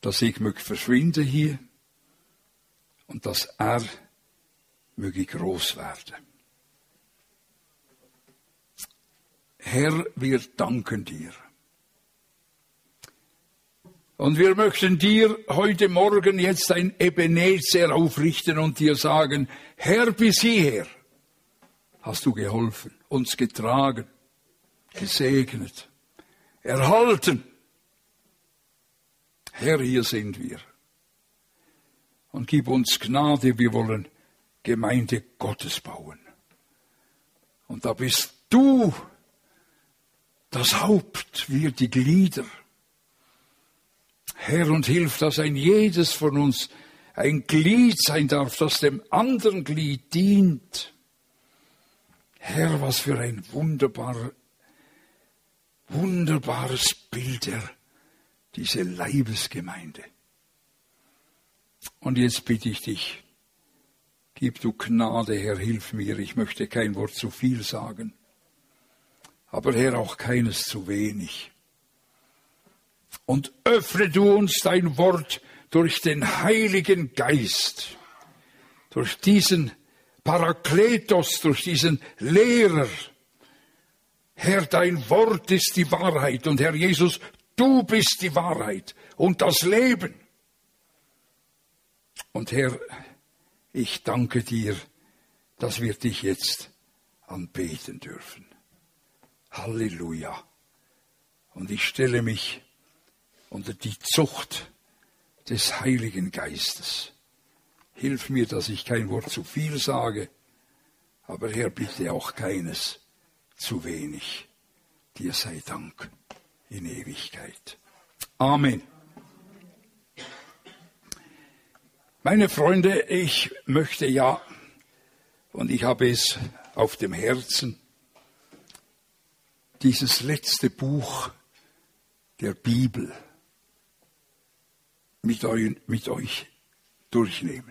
dass ich möge verschwinde hier und dass er möge groß werden. Herr, wir danken dir. Und wir möchten dir heute Morgen jetzt ein Ebenezer aufrichten und dir sagen, Herr, bis hierher hast du geholfen, uns getragen, gesegnet, erhalten. Herr, hier sind wir. Und gib uns Gnade, wir wollen Gemeinde Gottes bauen. Und da bist du das Haupt, wir die Glieder. Herr, und hilf, dass ein jedes von uns ein Glied sein darf, das dem anderen Glied dient. Herr, was für ein wunderbares Bild, Herr, diese Leibesgemeinde. Und jetzt bitte ich dich, gib du Gnade, Herr, hilf mir. Ich möchte kein Wort zu viel sagen, aber Herr, auch keines zu wenig. Und öffne du uns dein Wort durch den Heiligen Geist, durch diesen Parakletos, durch diesen Lehrer. Herr, dein Wort ist die Wahrheit und Herr Jesus, du bist die Wahrheit und das Leben. Und Herr, ich danke dir, dass wir dich jetzt anbeten dürfen. Halleluja. Und ich stelle mich unter die Zucht des Heiligen Geistes. Hilf mir, dass ich kein Wort zu viel sage, aber Herr, bitte auch keines zu wenig. Dir sei Dank in Ewigkeit. Amen. Meine Freunde, ich möchte ja, und ich habe es auf dem Herzen, dieses letzte Buch der Bibel mit euch durchnehmen.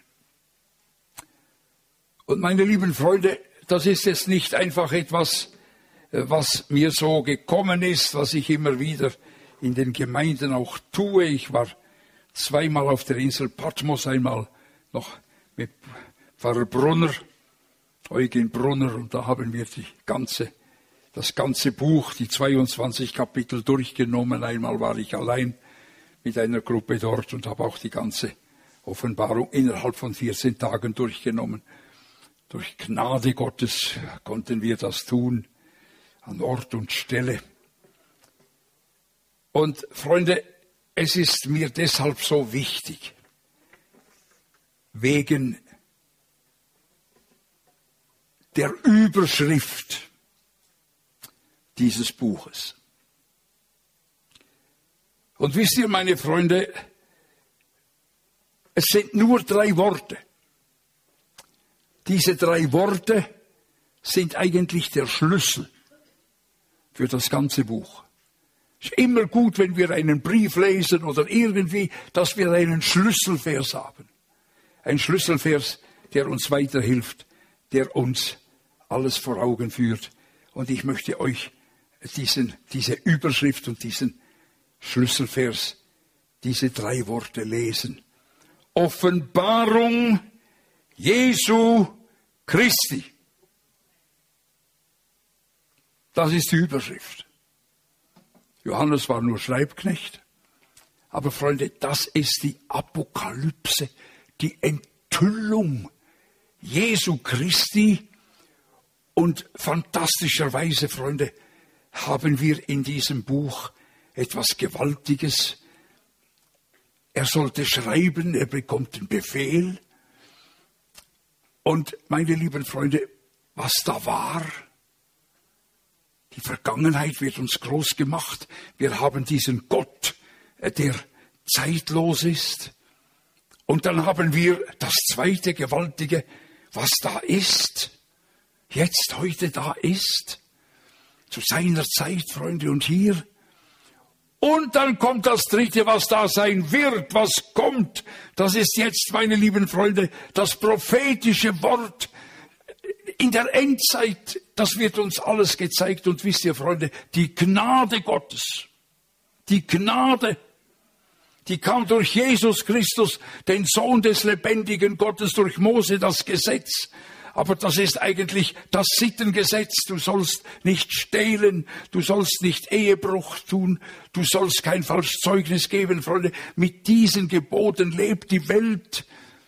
Und meine lieben Freunde, das ist jetzt nicht einfach etwas, was mir so gekommen ist, was ich immer wieder in den Gemeinden auch tue. Ich war zweimal auf der Insel Patmos, einmal noch mit Pfarrer Brunner, Eugen Brunner, und da haben wir das ganze Buch, die 22 Kapitel durchgenommen. Einmal war ich allein mit einer Gruppe dort und habe auch die ganze Offenbarung innerhalb von 14 Tagen durchgenommen. Durch Gnade Gottes konnten wir das tun, an Ort und Stelle. Und Freunde, es ist mir deshalb so wichtig, wegen der Überschrift dieses Buches. Und wisst ihr, meine Freunde, es sind nur 3 Worte. Diese 3 Worte sind eigentlich der Schlüssel für das ganze Buch. Es ist immer gut, wenn wir einen Brief lesen oder irgendwie, dass wir einen Schlüsselvers haben. Ein Schlüsselvers, der uns weiterhilft, der uns alles vor Augen führt. Und ich möchte euch diese Überschrift und diesen Schlüsselvers, diese 3 Worte lesen. Offenbarung Jesu Christi. Das ist die Überschrift. Johannes war nur Schreibknecht. Aber Freunde, das ist die Apokalypse, die Enthüllung Jesu Christi. Und fantastischerweise, Freunde, haben wir in diesem Buch etwas Gewaltiges. Er sollte schreiben, er bekommt den Befehl. Und meine lieben Freunde, was da war, die Vergangenheit wird uns groß gemacht. Wir haben diesen Gott, der zeitlos ist. Und dann haben wir das zweite Gewaltige, was da ist, jetzt, heute da ist, zu seiner Zeit, Freunde, und hier. Und dann kommt das dritte, was da sein wird, was kommt. Das ist jetzt, meine lieben Freunde, das prophetische Wort in der Endzeit. Das wird uns alles gezeigt. Und wisst ihr, Freunde, die Gnade Gottes, die Gnade, Die kam durch Jesus Christus, den Sohn des lebendigen Gottes, durch Mose das Gesetz. Aber das ist eigentlich das Sittengesetz. Du sollst nicht stehlen, du sollst nicht Ehebruch tun, du sollst kein falsches Zeugnis geben, Freunde. Mit diesen Geboten lebt die Welt.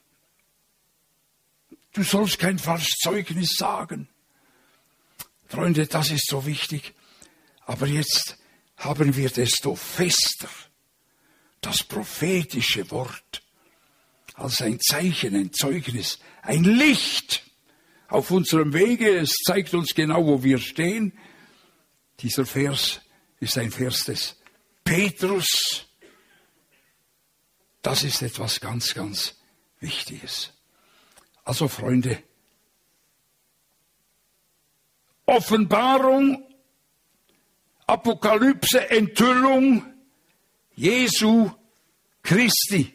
Du sollst kein falsches Zeugnis sagen. Freunde, das ist so wichtig. Aber jetzt haben wir desto fester das prophetische Wort als ein Zeichen, ein Zeugnis, ein Licht auf unserem Wege. Es zeigt uns genau, wo wir stehen. Dieser Vers ist ein Vers des Petrus. Das ist etwas ganz, ganz Wichtiges. Also Freunde, Offenbarung, Apokalypse, Enthüllung Jesu Christi.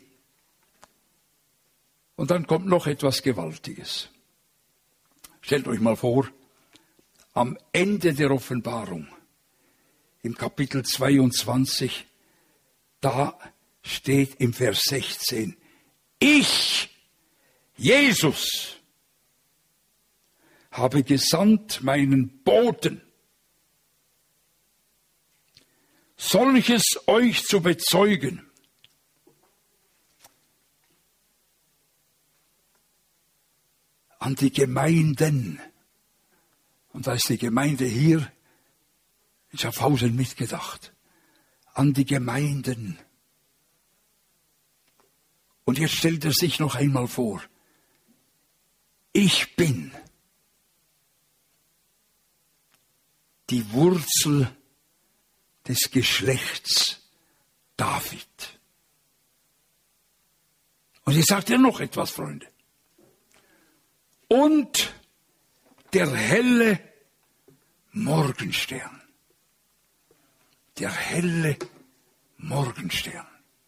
Und dann kommt noch etwas Gewaltiges. Stellt euch mal vor, am Ende der Offenbarung, im Kapitel 22, da steht im Vers 16, ich, Jesus, habe gesandt meinen Boten, solches euch zu bezeugen. An die Gemeinden. Und da ist die Gemeinde hier in Schaffhausen mitgedacht. An die Gemeinden. Und jetzt stellt er sich noch einmal vor. Ich bin die Wurzel des Geschlechts David. Und jetzt sagt er noch etwas, Freunde. Und der helle Morgenstern. Der helle Morgenstern.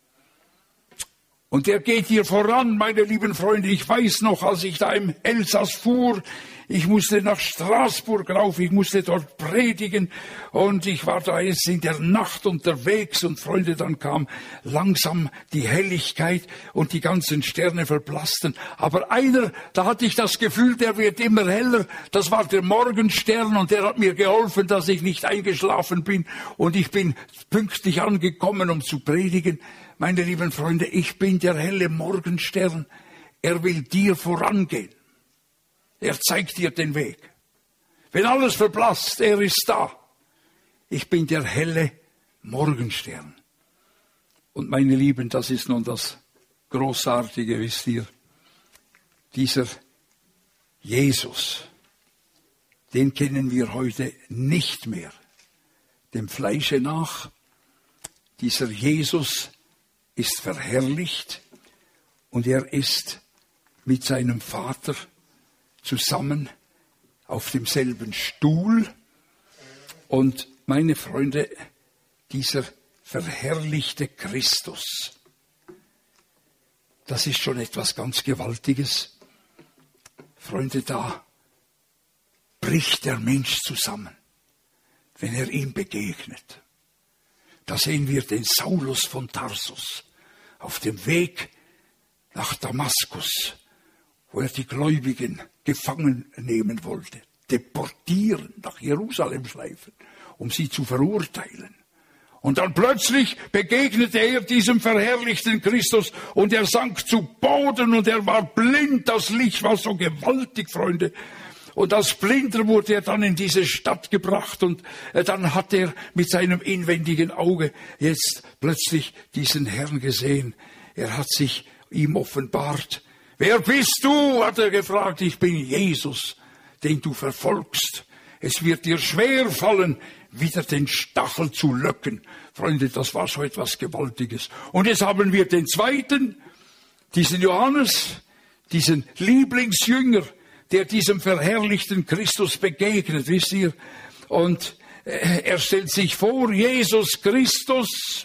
Und der geht hier voran, meine lieben Freunde. Ich weiß noch, als ich da im Elsass fuhr, ich musste nach Straßburg rauf, ich musste dort predigen und ich war da jetzt in der Nacht unterwegs und Freunde, dann kam langsam die Helligkeit und die ganzen Sterne verblassten. Aber einer, da hatte ich das Gefühl, der wird immer heller, das war der Morgenstern und der hat mir geholfen, dass ich nicht eingeschlafen bin und ich bin pünktlich angekommen, um zu predigen. Meine lieben Freunde, ich bin der helle Morgenstern. Er will dir vorangehen. Er zeigt dir den Weg. Wenn alles verblasst, er ist da. Ich bin der helle Morgenstern. Und meine Lieben, das ist nun das Großartige, wisst ihr. Dieser Jesus, den kennen wir heute nicht mehr. Dem Fleische nach. Dieser Jesus ist verherrlicht und er ist mit seinem Vater zusammen auf demselben Stuhl. Und meine Freunde, dieser verherrlichte Christus, das ist schon etwas ganz Gewaltiges. Freunde, da bricht der Mensch zusammen, wenn er ihm begegnet. Da sehen wir den Saulus von Tarsus auf dem Weg nach Damaskus, wo er die Gläubigen gefangen nehmen wollte, deportieren, nach Jerusalem schleifen, um sie zu verurteilen. Und dann plötzlich begegnete er diesem verherrlichten Christus und er sank zu Boden und er war blind. Das Licht war so gewaltig, Freunde. Und als Blinder wurde er dann in diese Stadt gebracht und dann hat er mit seinem inwendigen Auge jetzt plötzlich diesen Herrn gesehen. Er hat sich ihm offenbart. Wer bist du? Hat er gefragt. Ich bin Jesus, den du verfolgst. Es wird dir schwer fallen, wieder den Stachel zu löcken. Freunde, das war so etwas Gewaltiges. Und jetzt haben wir den zweiten, diesen Johannes, diesen Lieblingsjünger, der diesem verherrlichten Christus begegnet, wisst ihr. Und er stellt sich vor, Jesus Christus,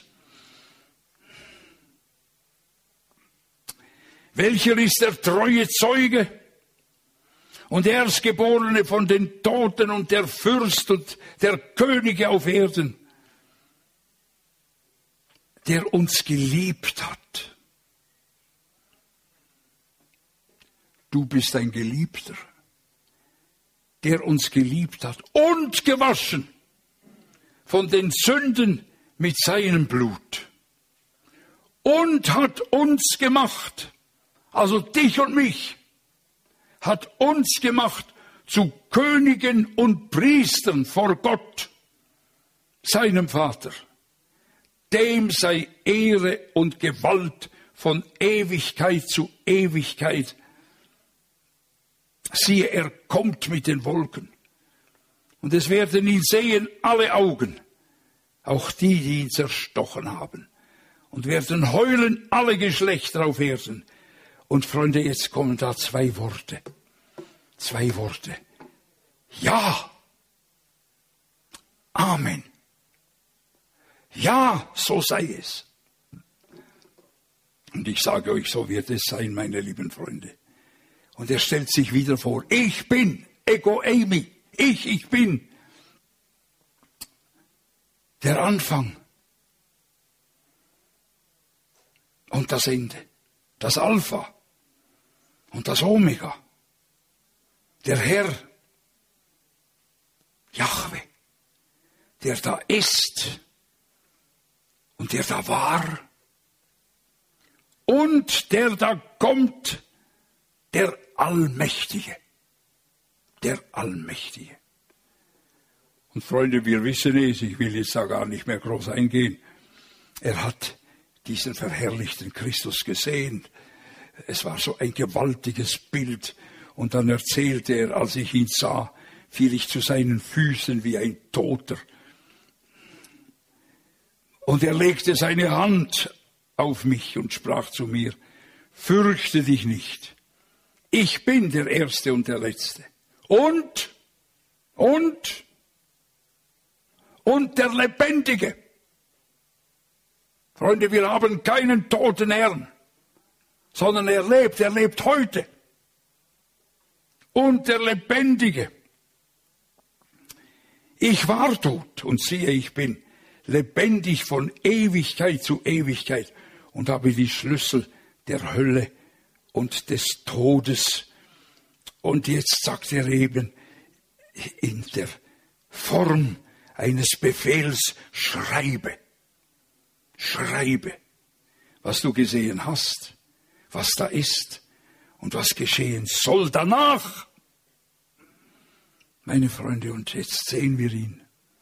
welcher ist der treue Zeuge und der Erstgeborene von den Toten und der Fürst und der Könige auf Erden. der uns geliebt hat. Du bist ein Geliebter, der uns geliebt hat und gewaschen von den Sünden mit seinem Blut und hat uns gemacht, also dich und mich, hat uns gemacht zu Königen und Priestern vor Gott, seinem Vater. Dem sei Ehre und Gewalt von Ewigkeit zu Ewigkeit. Siehe, er kommt mit den Wolken. Und es werden ihn sehen alle Augen, auch die, die ihn zerstochen haben. Und werden heulen alle Geschlechter auf Erden. Und Freunde, jetzt kommen da zwei Worte. Zwei Worte. Ja. Amen. Ja, so sei es. Und ich sage euch, so wird es sein, meine lieben Freunde. Und er stellt sich wieder vor, ich bin, ego eimi, ich bin der Anfang und das Ende, das Alpha und das Omega, der Herr, Jahwe, der da ist und der da war und der da kommt, der Allmächtige. Der Allmächtige. Und Freunde, wir wissen es, ich will jetzt da gar nicht mehr groß eingehen. Er hat diesen verherrlichten Christus gesehen. Es war so ein gewaltiges Bild. Und dann erzählte er, als ich ihn sah, fiel ich zu seinen Füßen wie ein Toter. Und er legte seine Hand auf mich und sprach zu mir, fürchte dich nicht. Ich bin der Erste und der Letzte. Und der Lebendige. Freunde, wir haben keinen toten Herrn, sondern er lebt heute. Und der Lebendige. Ich war tot und siehe, ich bin lebendig von Ewigkeit zu Ewigkeit und habe die Schlüssel der Hölle und des Todes. Und jetzt sagt er eben in der Form eines Befehls, schreibe, was du gesehen hast, was da ist und was geschehen soll danach. Meine Freunde, und jetzt sehen wir ihn.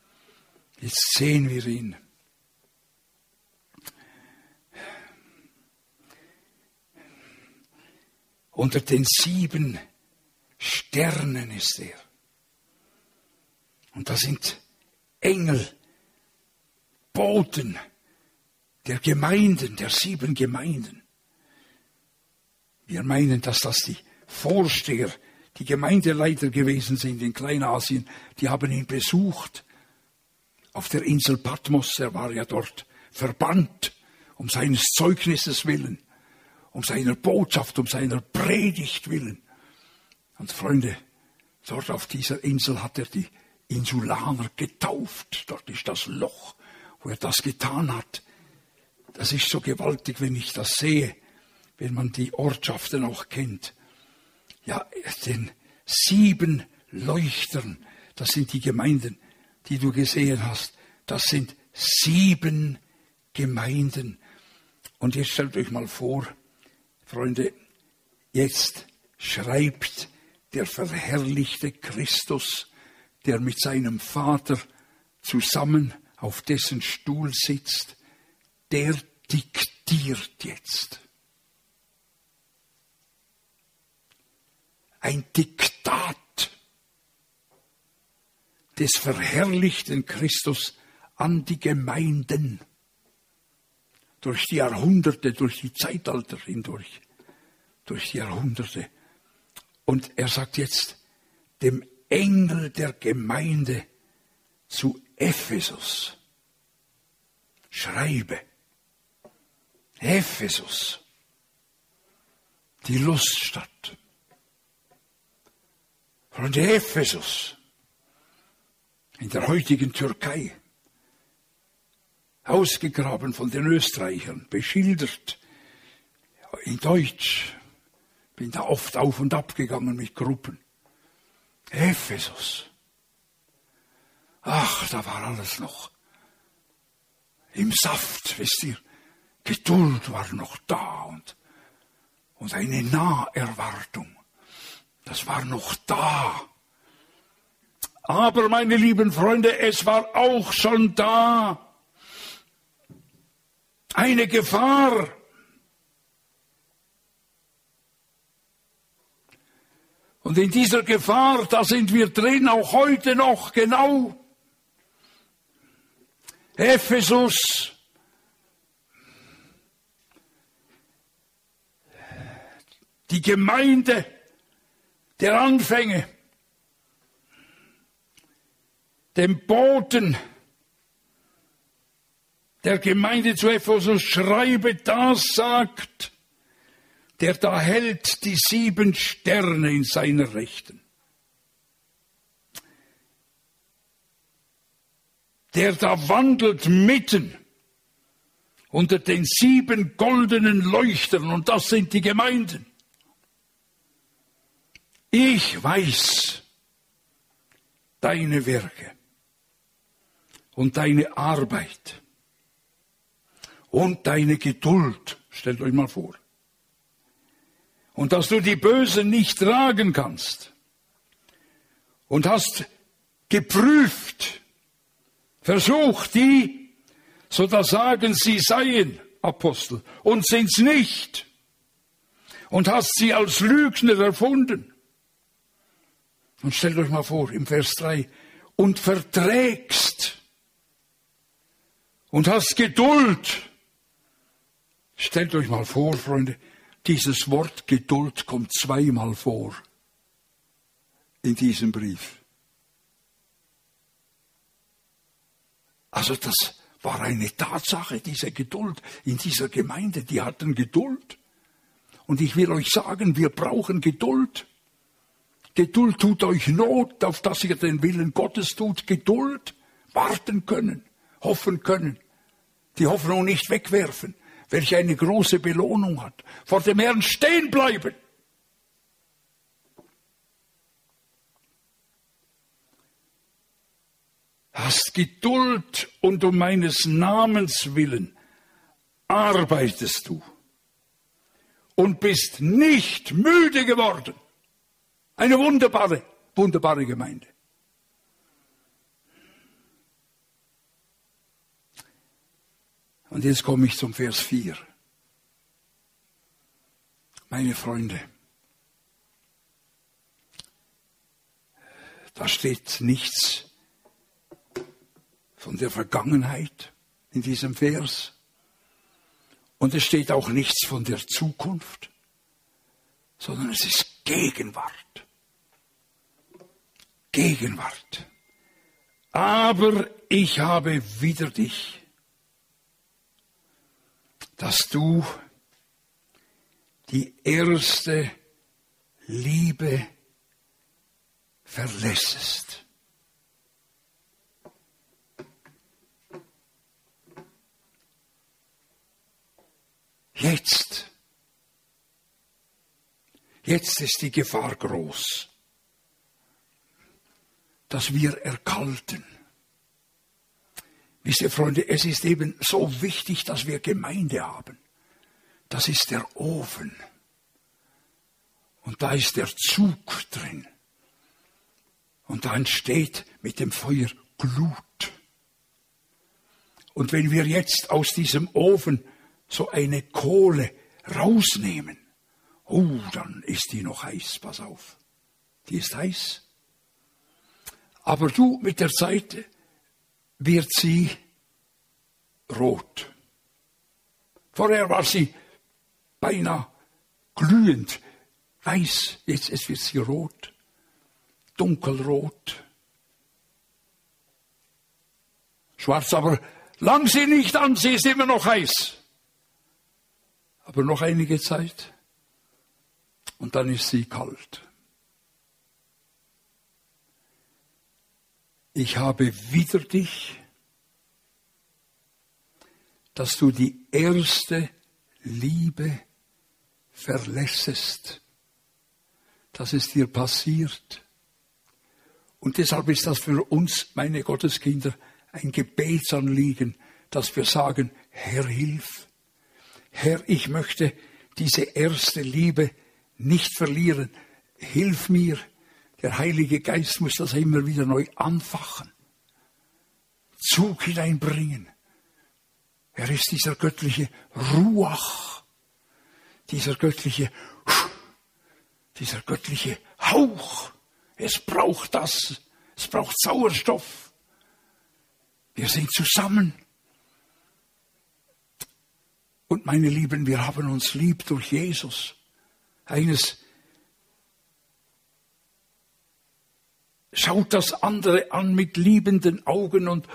Unter den 7 Sternen ist er. Und da sind Engel, Boten der Gemeinden, der 7 Gemeinden. Wir meinen, dass das die Vorsteher, die Gemeindeleiter gewesen sind in Kleinasien. Die haben ihn besucht auf der Insel Patmos. Er war ja dort verbannt um seines Zeugnisses willen, um seiner Botschaft, um seiner Predigt willen. Und Freunde, dort auf dieser Insel hat er die Insulaner getauft. Dort ist das Loch, wo er das getan hat. Das ist so gewaltig, wenn ich das sehe, wenn man die Ortschaften auch kennt. Ja, den 7 Leuchtern, das sind die Gemeinden, die du gesehen hast. Das sind 7 Gemeinden. Und jetzt stellt euch mal vor, Freunde, jetzt schreibt der verherrlichte Christus, der mit seinem Vater zusammen auf dessen Stuhl sitzt, der diktiert jetzt. Ein Diktat des verherrlichten Christus an die Gemeinden. Durch die Jahrhunderte, durch die Zeitalter hindurch. Durch die Jahrhunderte. Und er sagt jetzt dem Engel der Gemeinde zu Ephesus, schreibe, Ephesus, die Luststadt. Von Ephesus, in der heutigen Türkei. ausgegraben von den Österreichern, beschildert in Deutsch. Bin da oft auf und ab gegangen mit Gruppen. Ephesus. Ach, da war alles noch im Saft, wisst ihr. Geduld war noch da und eine Naherwartung. Das war noch da. Aber, meine lieben Freunde, es war auch schon da eine Gefahr. Und in dieser Gefahr, da sind wir drin, auch heute noch, genau. Ephesus. Die Gemeinde der Anfänge. Dem Boten der Gemeinde zu Ephesus schreibe, das sagt, der da hält die 7 Sterne in seiner Rechten. Der da wandelt mitten unter den 7 goldenen Leuchtern, und das sind die Gemeinden. Ich weiß deine Werke und deine Arbeit und deine Geduld. Stellt euch mal vor. Und dass du die Bösen nicht tragen kannst. Und hast geprüft, versucht die, so da sagen, sie seien Apostel und sind's nicht. Und hast sie als Lügner erfunden. Und stellt euch mal vor, im Vers 3, und verträgst und hast Geduld. Stellt euch mal vor, Freunde, dieses Wort Geduld kommt 2-mal vor in diesem Brief. Also das war eine Tatsache, diese Geduld in dieser Gemeinde. Die hatten Geduld. Und ich will euch sagen, wir brauchen Geduld. Geduld tut euch Not, auf dass ihr den Willen Gottes tut. Geduld, warten können, hoffen können. Die Hoffnung nicht wegwerfen, welche eine große Belohnung hat. Vor dem Herrn stehen bleiben. Hast Geduld und um meines Namens willen arbeitest du und bist nicht müde geworden. Eine wunderbare Gemeinde. Und jetzt komme ich zum Vers 4. Meine Freunde, da steht nichts von der Vergangenheit in diesem Vers. Und es steht auch nichts von der Zukunft, sondern es ist Gegenwart. Gegenwart. Aber ich habe wider dich, dass du die erste Liebe verlässest. Jetzt ist die Gefahr groß, dass wir erkalten. Wisst ihr, Freunde, es ist eben so wichtig, dass wir Gemeinde haben. Das ist der Ofen. Und da ist der Zug drin. Und da entsteht mit dem Feuer Glut. Und wenn wir jetzt aus diesem Ofen so eine Kohle rausnehmen, dann ist die noch heiß, pass auf. Die ist heiß. Aber du, mit der Zeit wird sie rot. Vorher war sie beinahe glühend weiß, jetzt wird sie rot, dunkelrot. Schwarz, aber lang sie nicht an, sie ist immer noch heiß. Aber noch einige Zeit und dann ist sie kalt. Ich habe wider dich, dass du die erste Liebe verlässest. Das ist dir passiert. Und deshalb ist das für uns, meine Gotteskinder, ein Gebetsanliegen, dass wir sagen, Herr, hilf. Herr, ich möchte diese erste Liebe nicht verlieren. Hilf mir. Der Heilige Geist muss das immer wieder neu anfachen. Zug hineinbringen. Er ist dieser göttliche Ruach, dieser göttliche Hauch. Es braucht das. Es braucht Sauerstoff. Wir sind zusammen. Und meine Lieben, wir haben uns lieb durch Jesus. Eines schaut das andere an mit liebenden Augen und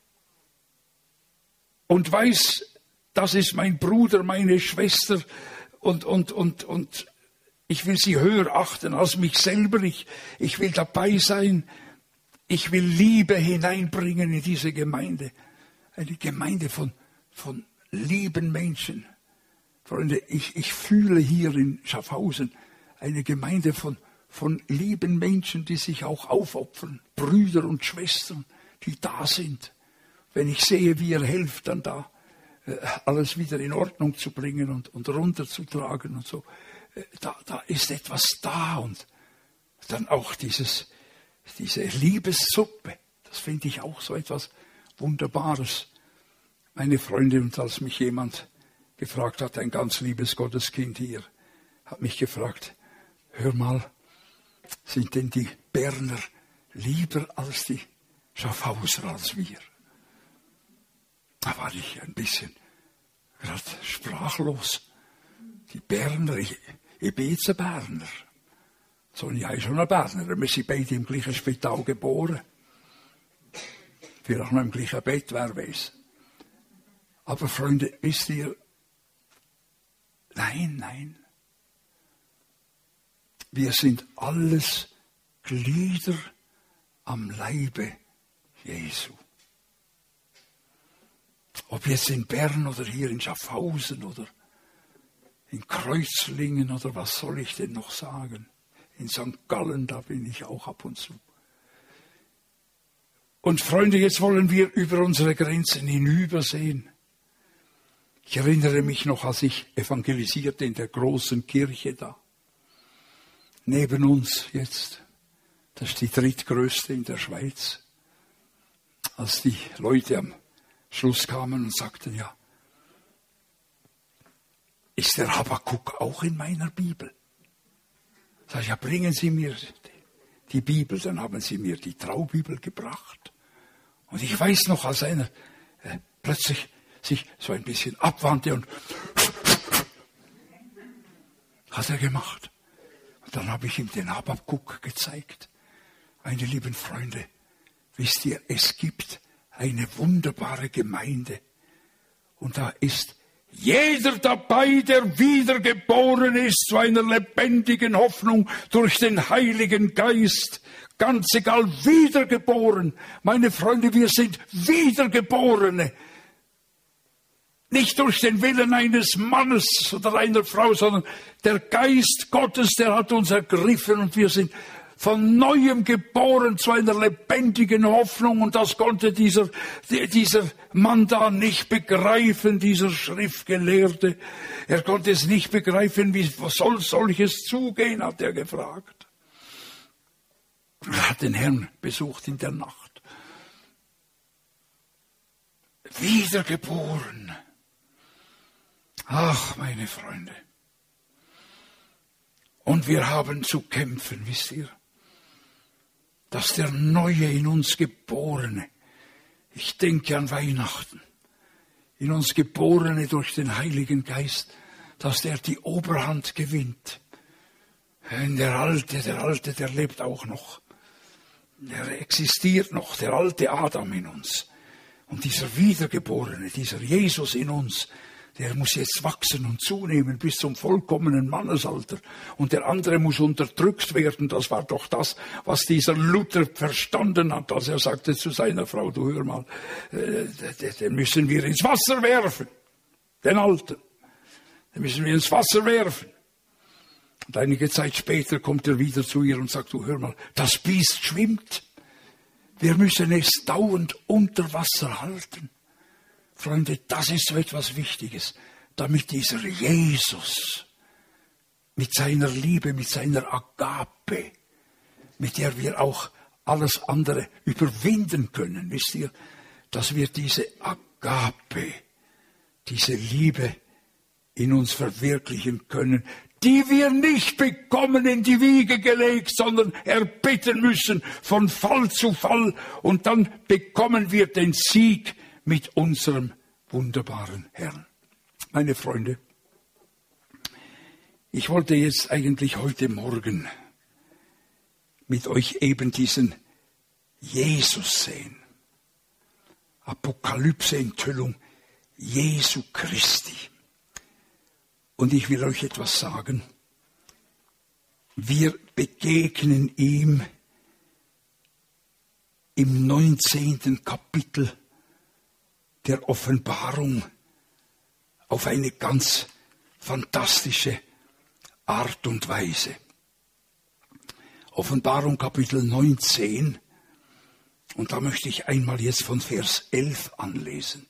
weiß, das ist mein Bruder, meine Schwester und ich will sie höher achten als mich selber. Ich will dabei sein. Ich will Liebe hineinbringen in diese Gemeinde. Eine Gemeinde von lieben Menschen. Freunde, ich fühle hier in Schaffhausen eine Gemeinde von lieben Menschen, die sich auch aufopfern. Brüder und Schwestern, die da sind. Wenn ich sehe, wie ihr helft, dann da alles wieder in Ordnung zu bringen und runterzutragen und so. Da ist etwas da und dann auch diese Liebessuppe. Das finde ich auch so etwas Wunderbares. Meine Freunde, und als mich jemand gefragt hat, ein ganz liebes Gotteskind hier, hat mich gefragt, hör mal, sind denn die Berner lieber als die Schaffhauser als wir? Da war ich ein bisschen gerade sprachlos. Die Berner, ich bin jetzt ein Berner. Sonja ist schon ein Berner. Wir sind beide im gleichen Spital geboren. Vielleicht noch im gleichen Bett, wer weiß. Aber Freunde, wisst ihr, nein. Wir sind alles Glieder am Leibe Jesu. Ob jetzt in Bern oder hier in Schaffhausen oder in Kreuzlingen oder was soll ich denn noch sagen? In St. Gallen, da bin ich auch ab und zu. Und Freunde, jetzt wollen wir über unsere Grenzen hinübersehen. Ich erinnere mich noch, als ich evangelisierte in der großen Kirche da. Neben uns jetzt, das ist die drittgrößte in der Schweiz. Als die Leute am Schluss kamen und sagten, ja, ist der Habakuk auch in meiner Bibel? Sag ich, ja, bringen Sie mir die Bibel. Dann haben sie mir die Traubibel gebracht. Und ich weiß noch, als einer plötzlich sich so ein bisschen abwandte und hat er gemacht. Und dann habe ich ihm den Habakuk gezeigt. Meine lieben Freunde, wisst ihr, es gibt eine wunderbare Gemeinde. Und da ist jeder dabei, der wiedergeboren ist zu einer lebendigen Hoffnung durch den Heiligen Geist. Ganz egal, wiedergeboren. Meine Freunde, wir sind Wiedergeborene. Nicht durch den Willen eines Mannes oder einer Frau, sondern der Geist Gottes, der hat uns ergriffen und wir sind von Neuem geboren zu einer lebendigen Hoffnung. Und das konnte dieser Mann da nicht begreifen, dieser Schriftgelehrte. Er konnte es nicht begreifen, wie soll solches zugehen, hat er gefragt. Er hat den Herrn besucht in der Nacht. Wiedergeboren. Ach, meine Freunde. Und wir haben zu kämpfen, wisst ihr, dass der Neue in uns Geborene, ich denke an Weihnachten, in uns Geborene durch den Heiligen Geist, dass der die Oberhand gewinnt. Der Alte, der lebt auch noch. Der existiert noch, der alte Adam in uns. Und dieser Wiedergeborene, dieser Jesus in uns, der muss jetzt wachsen und zunehmen bis zum vollkommenen Mannesalter. Und der andere muss unterdrückt werden. Das war doch das, was dieser Luther verstanden hat, als er sagte zu seiner Frau, du hör mal, den müssen wir ins Wasser werfen. Den Alten. Den müssen wir ins Wasser werfen. Und einige Zeit später kommt er wieder zu ihr und sagt, du hör mal, das Biest schwimmt. Wir müssen es dauernd unter Wasser halten. Freunde, das ist so etwas Wichtiges, damit dieser Jesus mit seiner Liebe, mit seiner Agape, mit der wir auch alles andere überwinden können, wisst ihr, dass wir diese Agape, diese Liebe in uns verwirklichen können, die wir nicht bekommen in die Wiege gelegt, sondern erbitten müssen von Fall zu Fall, und dann bekommen wir den Sieg mit unserem wunderbaren Herrn. Meine Freunde, ich wollte jetzt eigentlich heute Morgen mit euch eben diesen Jesus sehen. Apokalypse-Enthüllung Jesu Christi. Und ich will euch etwas sagen. Wir begegnen ihm im 19. Kapitel der Offenbarung auf eine ganz fantastische Art und Weise. Offenbarung Kapitel 19, und da möchte ich einmal jetzt von Vers 11 anlesen.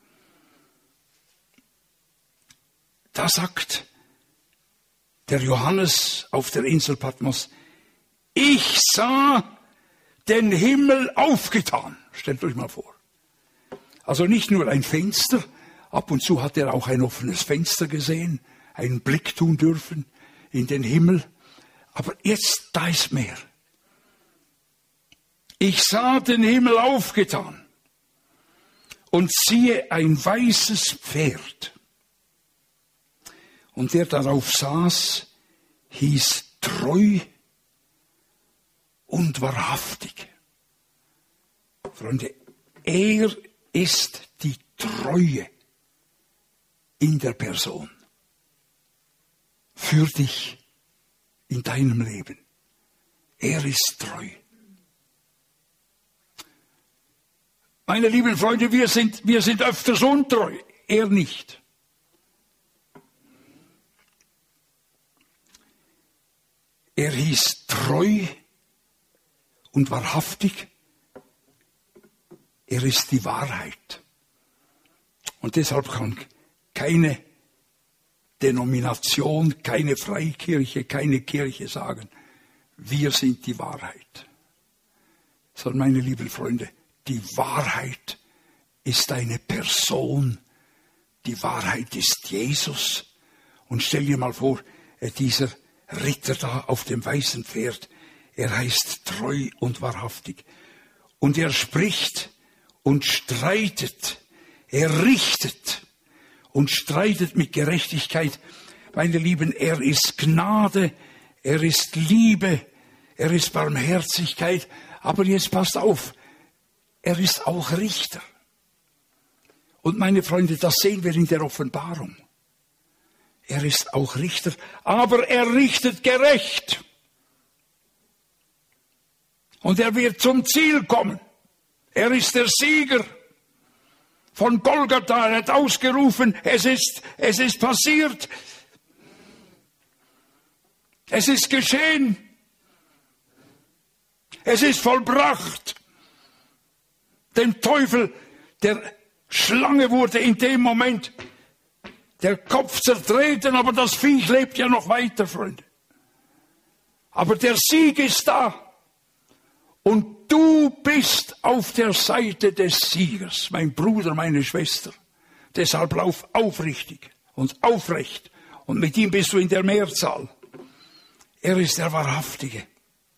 Da sagt der Johannes auf der Insel Patmos, ich sah den Himmel aufgetan. Stellt euch mal vor. Also nicht nur ein Fenster, ab und zu hat er auch ein offenes Fenster gesehen, einen Blick tun dürfen in den Himmel. Aber jetzt, da ist mehr. Ich sah den Himmel aufgetan und siehe ein weißes Pferd. Und der darauf saß, hieß treu und wahrhaftig. Freunde, er ist die Treue in der Person. Für dich in deinem Leben. Er ist treu. Meine lieben Freunde, wir sind öfters untreu. Er nicht. Er hieß treu und wahrhaftig. Er ist die Wahrheit. Und deshalb kann keine Denomination, keine Freikirche, keine Kirche sagen, wir sind die Wahrheit. Sondern, meine lieben Freunde, die Wahrheit ist eine Person. Die Wahrheit ist Jesus. Und stell dir mal vor, dieser Ritter da auf dem weißen Pferd, er heißt treu und wahrhaftig. Und er spricht und streitet, er richtet und streitet mit Gerechtigkeit. Meine Lieben, er ist Gnade, er ist Liebe, er ist Barmherzigkeit. Aber jetzt passt auf, er ist auch Richter. Und meine Freunde, das sehen wir in der Offenbarung. Er ist auch Richter, aber er richtet gerecht. Und er wird zum Ziel kommen. Er ist der Sieger von Golgatha. Er hat ausgerufen, es ist passiert. Es ist geschehen. Es ist vollbracht. Dem Teufel, der Schlange, wurde in dem Moment der Kopf zertreten, aber das Viech lebt ja noch weiter, Freunde. Aber der Sieg ist da. Und du bist auf der Seite des Siegers, mein Bruder, meine Schwester. Deshalb lauf aufrichtig und aufrecht. Und mit ihm bist du in der Mehrzahl. Er ist der Wahrhaftige.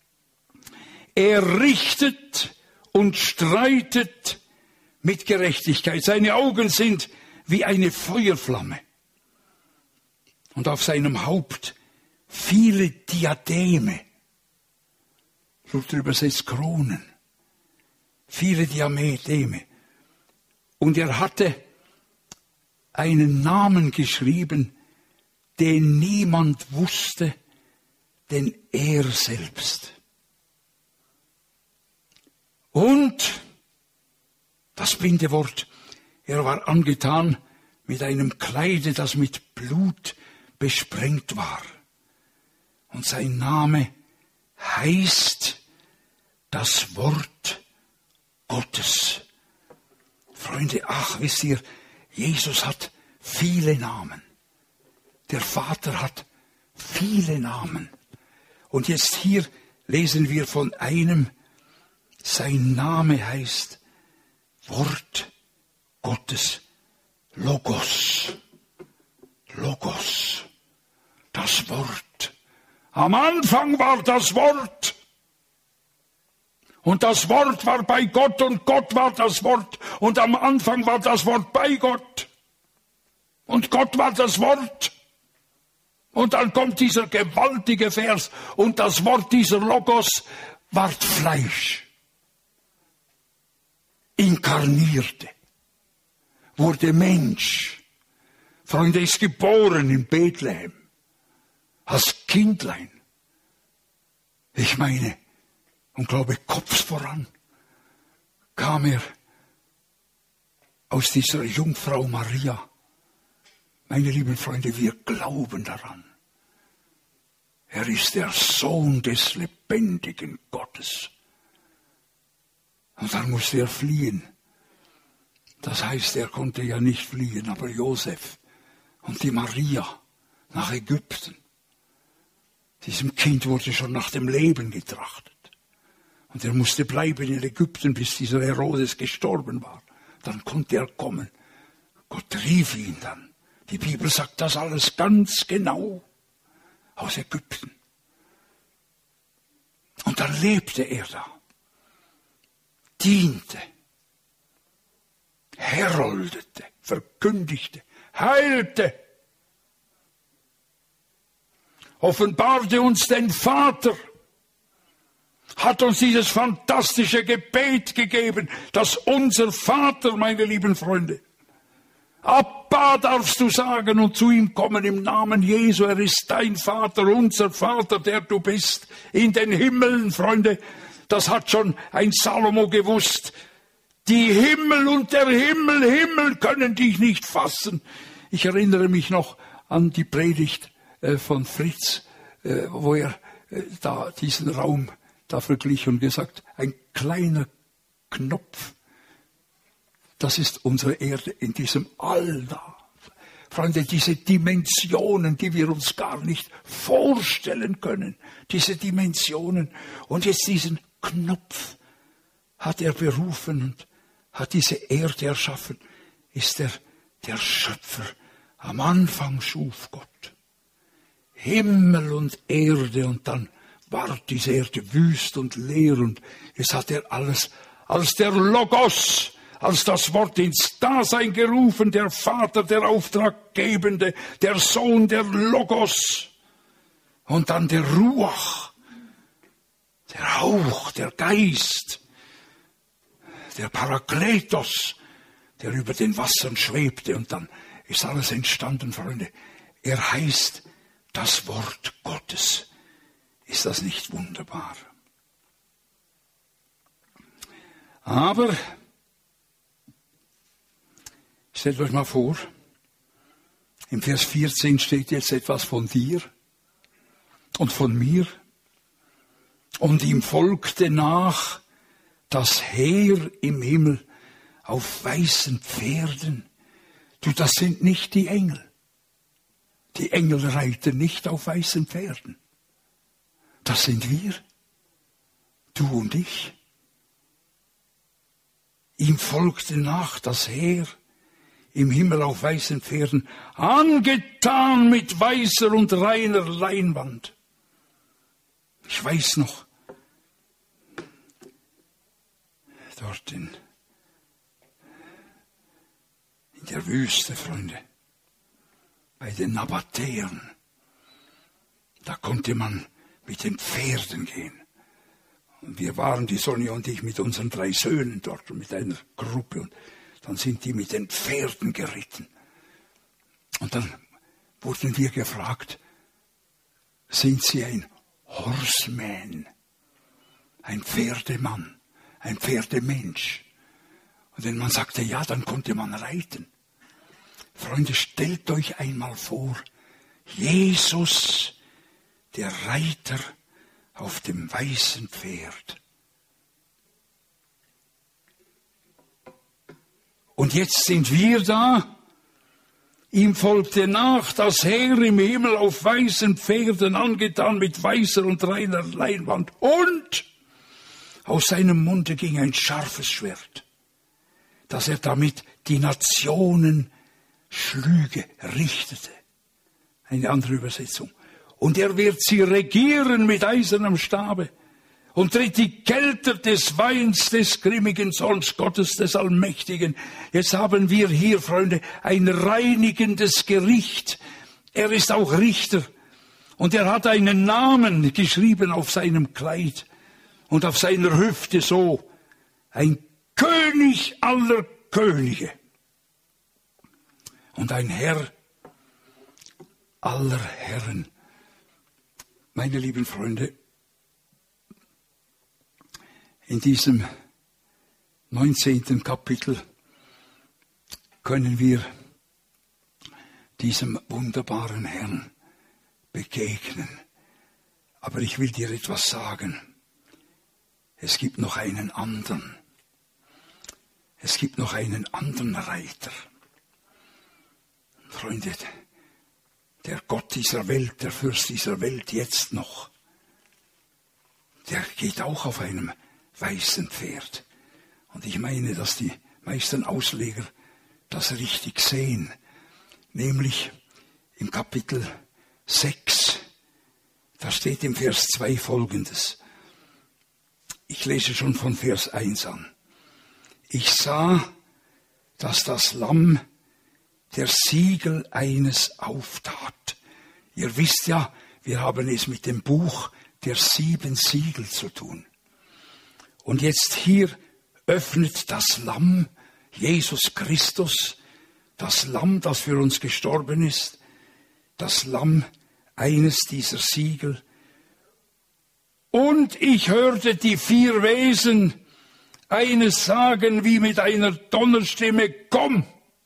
Er richtet und streitet mit Gerechtigkeit. Seine Augen sind wie eine Feuerflamme. Und auf seinem Haupt viele Diademe. Luther übersetzt Kronen. Viele Diademe. Und er hatte einen Namen geschrieben, den niemand wusste, denn er selbst. Und das Bindewort, er war angetan mit einem Kleide, das mit Blut besprengt war. Und sein Name heißt das Wort Gottes. Freunde, ach, wisst ihr, Jesus hat viele Namen. Der Vater hat viele Namen. Und jetzt hier lesen wir von einem, sein Name heißt Wort Gottes, Logos. Logos, das Wort. Am Anfang war das Wort. Und das Wort war bei Gott und Gott war das Wort. Und am Anfang war das Wort bei Gott. Und Gott war das Wort. Und dann kommt dieser gewaltige Vers. Und das Wort dieser Logos ward Fleisch. Inkarnierte. Wurde Mensch. Freunde, ist geboren in Bethlehem. Als Kindlein. Ich meine, und glaube, Kopf voran kam er aus dieser Jungfrau Maria. Meine lieben Freunde, wir glauben daran. Er ist der Sohn des lebendigen Gottes. Und dann musste er fliehen. Das heißt, er konnte ja nicht fliehen, aber Josef und die Maria nach Ägypten. Diesem Kind wurde schon nach dem Leben getrachtet. Und er musste bleiben in Ägypten, bis dieser Herodes gestorben war. Dann konnte er kommen. Gott rief ihn dann. Die Bibel sagt das alles ganz genau aus Ägypten. Und dann lebte er da, diente, heroldete, verkündigte, heilte, offenbarte uns den Vater, hat uns dieses fantastische Gebet gegeben, dass unser Vater, meine lieben Freunde, Abba darfst du sagen und zu ihm kommen im Namen Jesu. Er ist dein Vater, unser Vater, der du bist in den Himmeln, Freunde. Das hat schon ein Salomo gewusst. Die Himmel und der Himmel können dich nicht fassen. Ich erinnere mich noch an die Predigt von Fritz, wo er da diesen Raum da verglich und gesagt, ein kleiner Knopf, das ist unsere Erde in diesem All da. Freunde, diese Dimensionen, die wir uns gar nicht vorstellen können, diese Dimensionen. Und jetzt diesen Knopf hat er berufen und hat diese Erde erschaffen, ist er der Schöpfer. Am Anfang schuf Gott Himmel und Erde und dann war diese Erde wüst und leer und es hat er alles als der Logos, als das Wort ins Dasein gerufen, der Vater, der Auftraggebende, der Sohn, der Logos und dann der Ruach, der Hauch, der Geist, der Parakletos, der über den Wassern schwebte und dann ist alles entstanden, Freunde. Er heißt das Wort Gottes. Ist das nicht wunderbar? Aber stellt euch mal vor, im Vers 14 steht jetzt etwas von dir und von mir. Und ihm folgte nach das Heer im Himmel auf weißen Pferden. Du, das sind nicht die Engel. Die Engel reiten nicht auf weißen Pferden. Das sind wir, du und ich. Ihm folgte nach das Heer im Himmel auf weißen Pferden, angetan mit weißer und reiner Leinwand. Ich weiß noch, dort in der Wüste, Freunde, bei den Nabatäern, da konnte man mit den Pferden gehen. Und wir waren, die Sonja und ich, mit unseren 3 Söhnen dort und mit einer Gruppe. Und dann sind die mit den Pferden geritten. Und dann wurden wir gefragt, sind Sie ein Horseman, ein Pferdemann, ein Pferdemensch? Und wenn man sagte ja, dann konnte man reiten. Freunde, stellt euch einmal vor, Jesus, der Reiter auf dem weißen Pferd. Und jetzt sind wir da. Ihm folgte nach das Heer im Himmel auf weißen Pferden, angetan mit weißer und reiner Leinwand. Und aus seinem Munde ging ein scharfes Schwert, dass er damit die Nationen schlüge, richtete. Eine andere Übersetzung. Und er wird sie regieren mit eisernem Stabe und tritt die Kelter des Weins des grimmigen Zorns Gottes des Allmächtigen. Jetzt haben wir hier, Freunde, ein reinigendes Gericht. Er ist auch Richter und er hat einen Namen geschrieben auf seinem Kleid und auf seiner Hüfte so: ein König aller Könige und ein Herr aller Herren. Meine lieben Freunde, in diesem 19. Kapitel können wir diesem wunderbaren Herrn begegnen. Aber ich will dir etwas sagen. Es gibt noch einen anderen. Es gibt noch einen anderen Reiter. Freunde, der Gott dieser Welt, der Fürst dieser Welt jetzt noch, der geht auch auf einem weißen Pferd. Und ich meine, dass die meisten Ausleger das richtig sehen. Nämlich im Kapitel 6, da steht im Vers 2 Folgendes. Ich lese schon von Vers 1 an. Ich sah, dass das Lamm der Siegel eines auftat. Ihr wisst ja, wir haben es mit dem Buch der 7 Siegel zu tun. Und jetzt hier öffnet das Lamm, Jesus Christus, das Lamm, das für uns gestorben ist, das Lamm eines dieser Siegel. Und ich hörte die 4 Wesen eines sagen wie mit einer Donnerstimme: Komm!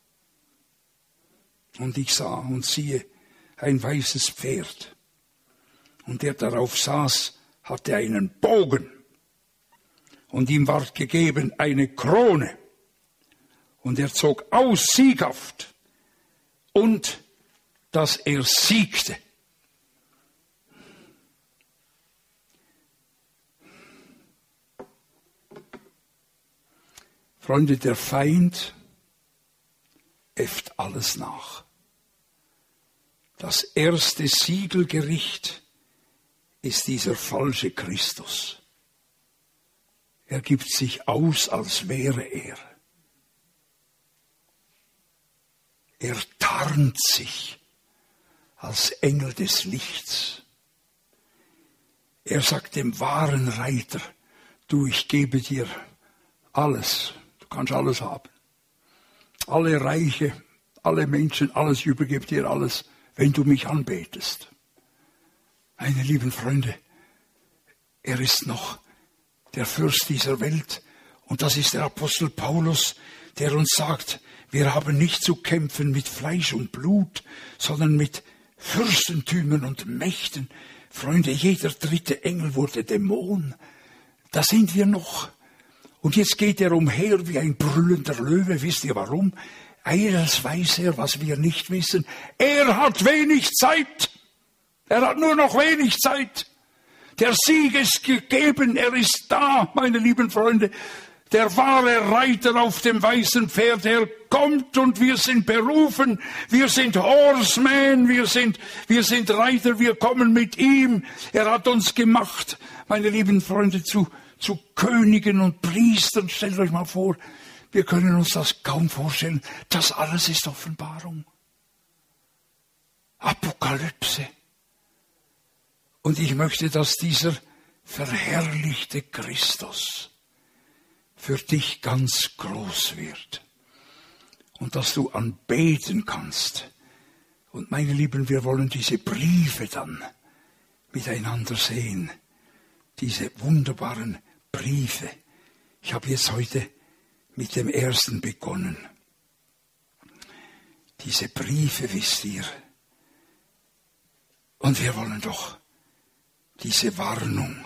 Und ich sah und siehe ein weißes Pferd. Und der darauf saß, hatte einen Bogen. Und ihm ward gegeben eine Krone. Und er zog aus sieghaft. Und dass er siegte. Freunde, der Feind äfft alles nach. Das erste Siegelgericht ist dieser falsche Christus. Er gibt sich aus, als wäre er. Er tarnt sich als Engel des Lichts. Er sagt dem wahren Reiter: Du, ich gebe dir alles. Du kannst alles haben. Alle Reiche, alle Menschen, alles übergebe dir alles, wenn du mich anbetest. Meine lieben Freunde, er ist noch der Fürst dieser Welt. Und das ist der Apostel Paulus, der uns sagt, wir haben nicht zu kämpfen mit Fleisch und Blut, sondern mit Fürstentümern und Mächten. Freunde, jeder 3. Engel wurde Dämon. Da sind wir noch. Und jetzt geht er umher wie ein brüllender Löwe. Wisst ihr warum? Eines weiß er, was wir nicht wissen. Er hat wenig Zeit. Er hat nur noch wenig Zeit. Der Sieg ist gegeben. Er ist da, meine lieben Freunde. Der wahre Reiter auf dem weißen Pferd, er kommt und wir sind berufen. Wir sind Horsemen, wir sind Reiter, wir kommen mit ihm. Er hat uns gemacht, meine lieben Freunde, zu Königen und Priestern. Stellt euch mal vor, wir können uns das kaum vorstellen. Das alles ist Offenbarung. Apokalypse. Und ich möchte, dass dieser verherrlichte Christus für dich ganz groß wird. Und dass du anbeten kannst Und meine Lieben, wir wollen diese Briefe dann miteinander sehen. Diese wunderbaren Briefe. Ich habe jetzt heute mit dem ersten begonnen. Diese Briefe, wisst ihr. Und wir wollen doch diese Warnung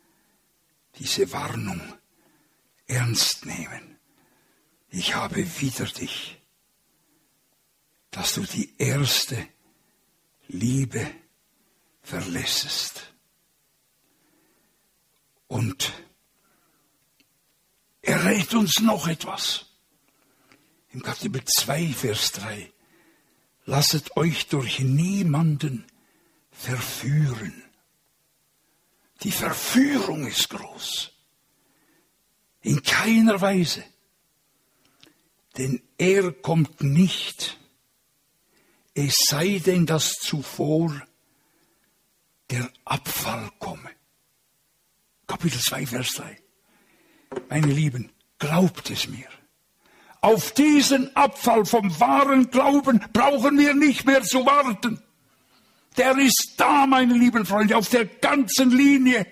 ernst nehmen. Ich habe wider dich, dass du die erste Liebe verlässest. Und er rät uns noch etwas. Im Kapitel 2, Vers 3. Lasset euch durch niemanden verführen. Die Verführung ist groß. In keiner Weise. Denn er kommt nicht, es sei denn, dass zuvor der Abfall komme. Kapitel 2, Vers 3. Meine Lieben, glaubt es mir. Auf diesen Abfall vom wahren Glauben brauchen wir nicht mehr zu warten. Der ist da, meine lieben Freunde, auf der ganzen Linie.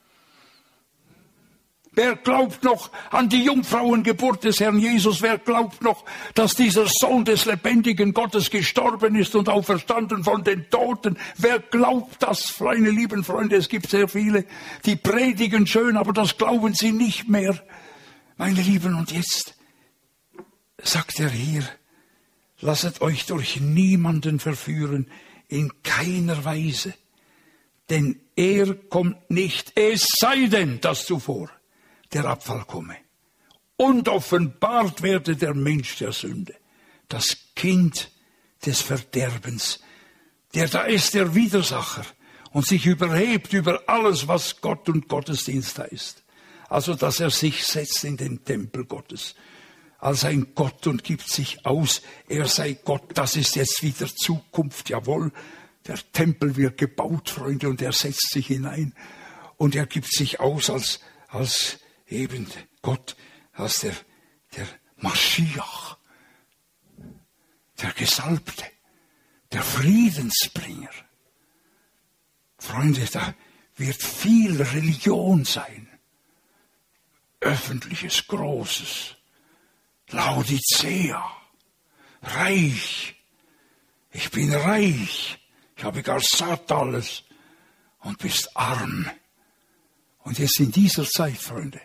Wer glaubt noch an die Jungfrauengeburt des Herrn Jesus? Wer glaubt noch, dass dieser Sohn des lebendigen Gottes gestorben ist und auferstanden von den Toten? Wer glaubt das, meine lieben Freunde? Es gibt sehr viele, die predigen schön, aber das glauben sie nicht mehr. Meine Lieben, und jetzt sagt er hier, lasset euch durch niemanden verführen, in keiner Weise. Denn er kommt nicht, es sei denn, dass zuvor der Abfall komme. Und offenbart werde der Mensch der Sünde, das Kind des Verderbens, der da ist, der Widersacher und sich überhebt über alles, was Gott und Gottesdienst heißt. Also, dass er sich setzt in den Tempel Gottes als ein Gott und gibt sich aus, er sei Gott, das ist jetzt wieder Zukunft, jawohl. Der Tempel wird gebaut, Freunde, und er setzt sich hinein und er gibt sich aus als eben Gott, als der Maschiach, der Gesalbte, der Friedensbringer. Freunde, da wird viel Religion sein. Öffentliches, Großes. Laodicea. Reich. Ich bin reich. Ich habe gar satt alles. Und bist arm. Und jetzt in dieser Zeit, Freunde,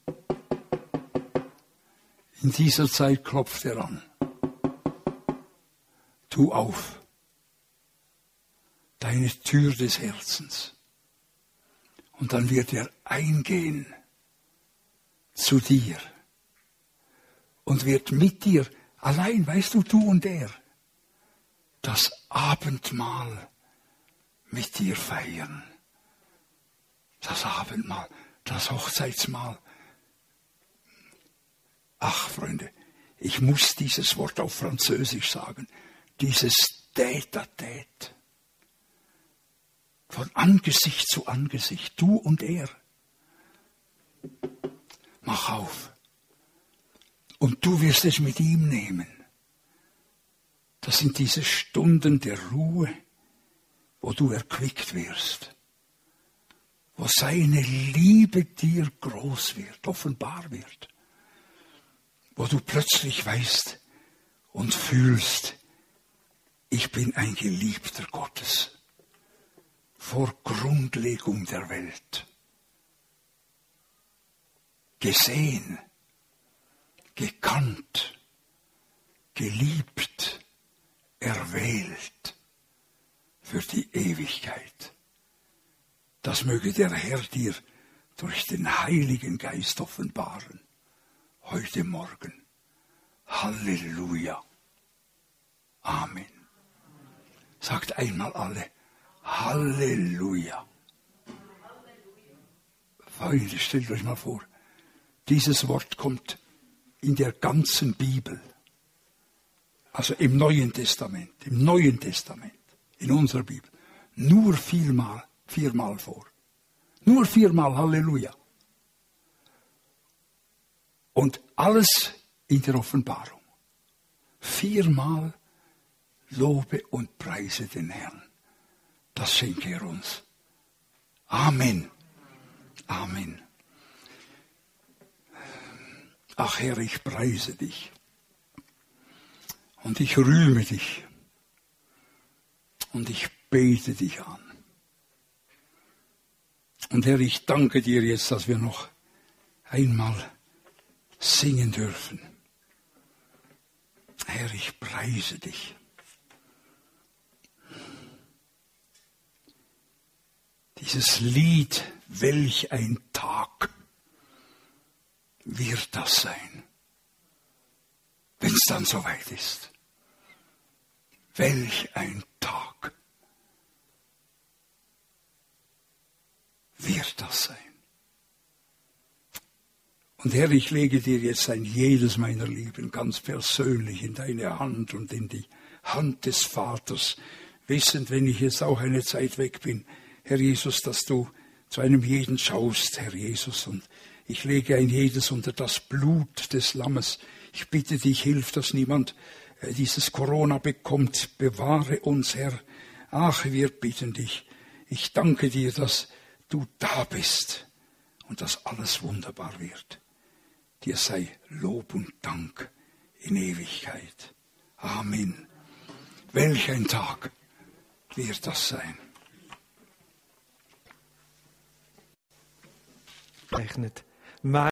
in dieser Zeit klopft er an. Tu auf. Deine Tür des Herzens. Und dann wird er eingehen zu dir. Und wird mit dir, allein, weißt du und er, das Abendmahl mit dir feiern. Das Abendmahl, das Hochzeitsmahl. Ach, Freunde, ich muss dieses Wort auf Französisch sagen. Dieses Tête-à-Tête. Von Angesicht zu Angesicht, du und er. Mach auf. Und du wirst es mit ihm nehmen. Das sind diese Stunden der Ruhe, wo du erquickt wirst. Wo seine Liebe dir groß wird, offenbar wird. Wo du plötzlich weißt und fühlst, ich bin ein Geliebter Gottes. Vor Grundlegung der Welt. Gesehen, gekannt, geliebt, erwählt für die Ewigkeit. Das möge der Herr dir durch den Heiligen Geist offenbaren. Heute Morgen. Halleluja. Amen. Sagt einmal alle. Halleluja. Freunde, stellt euch mal vor, dieses Wort kommt in der ganzen Bibel, also im Neuen Testament, in unserer Bibel, nur viermal vor. Nur viermal Halleluja. Und alles in der Offenbarung. Viermal Lobe und preise den Herrn. Das schenke er uns. Amen. Amen. Ach Herr, ich preise dich. Und ich rühme dich. Und ich bete dich an. Und Herr, ich danke dir jetzt, dass wir noch einmal singen dürfen. Herr, ich preise dich. Dieses Lied, welch ein Tag wird das sein, wenn es dann soweit ist. Welch ein Tag wird das sein. Und Herr, ich lege dir jetzt ein jedes meiner Lieben ganz persönlich in deine Hand und in die Hand des Vaters, wissend, wenn ich jetzt auch eine Zeit weg bin, Herr Jesus, dass du zu einem jeden schaust, Herr Jesus, und ich lege ein jedes unter das Blut des Lammes. Ich bitte dich, hilf, dass niemand dieses Corona bekommt. Bewahre uns, Herr. Ach, wir bitten dich. Ich danke dir, dass du da bist und dass alles wunderbar wird. Dir sei Lob und Dank in Ewigkeit. Amen. Welch ein Tag wird das sein. Rechnet.